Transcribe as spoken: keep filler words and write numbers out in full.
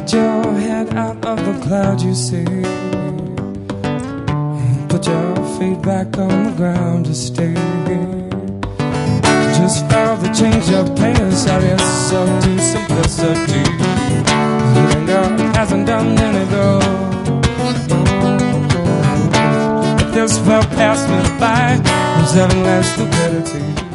Get your head out of the cloud, you see. Put your feet back on the ground to stay. Just follow the change of pace, sell yourself to simplicity. Anger hasn't done any good. If this will pass me by, I'm selling less stupidity.